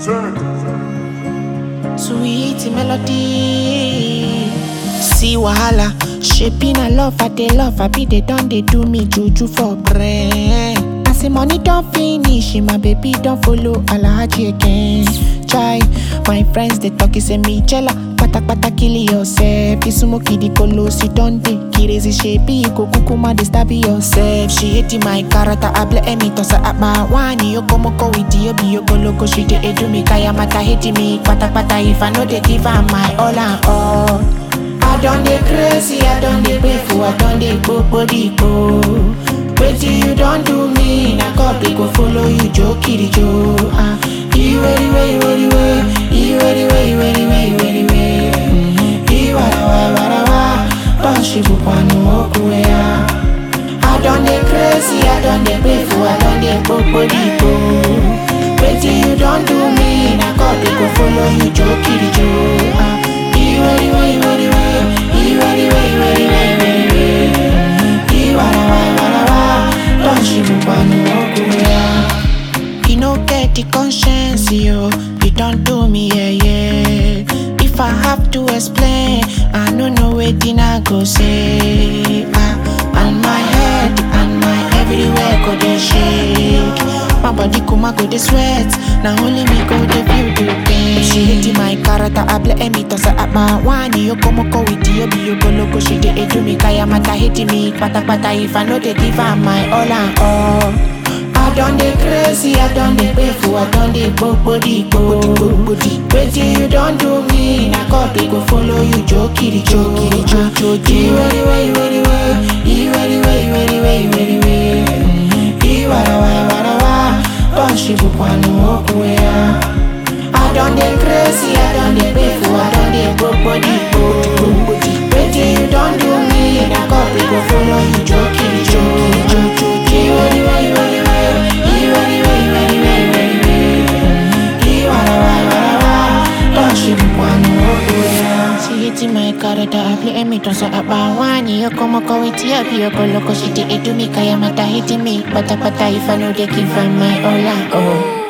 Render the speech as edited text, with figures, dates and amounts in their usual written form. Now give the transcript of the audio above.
Sweet melody. See wahala, shaping a love, I be they done, they do me juju for brain. I say money don't finish, my baby don't follow Alhaji again. Try, my friends they talk, say me jella, pata kill yourself. Isumoki di kolosi don't dey, kirezi shape, go kukuma de stab yourself. She hating my character, I blame me, toss her at my wani, yo komoko with you, be yo go loco, she dey do me, kaya mata hating me, pata if I know they give her my all and all. I done the crazy, I done the painful, I done the body go. Wait till you don't do me, na God they go follow you, Joe Kitty Joe. You ready, you don't ship up on no kuya. I done the crazy, I done the painful, I done the body go. Wait till you don't do me, na God they go follow you, Joe Kitty Joe. You ready, don't ship up on no kuya. You no get the conscience, yo. You don't do me, yeah. If I have to explain, I don't know wetin I go say. And my head and my everywhere go dey shake. My body kuma go dey sweat. Now only me go dey feel the pain. She hating my character, I blame me, toss her at my wani. Yo komoko with you, be yo go loco. She dey do me, kaya mata hating me, pata if I know they give her my all and all. I done the crazy, I done the painful, I done the body go. Wait till you don't do me, na God they go follow you, Joe Kitty Joe. You don't ship up on no kuya. I done the crazy, I done the painful, I done the body go. Wait till you don't do me, na God they go follow you, Joe Kitty Joe. She hating my character, I play me toss her at my wani. Yo komoko with you, be yo go loco. She dey do me, kaya mata hating me, pata if I know they give her my all and all.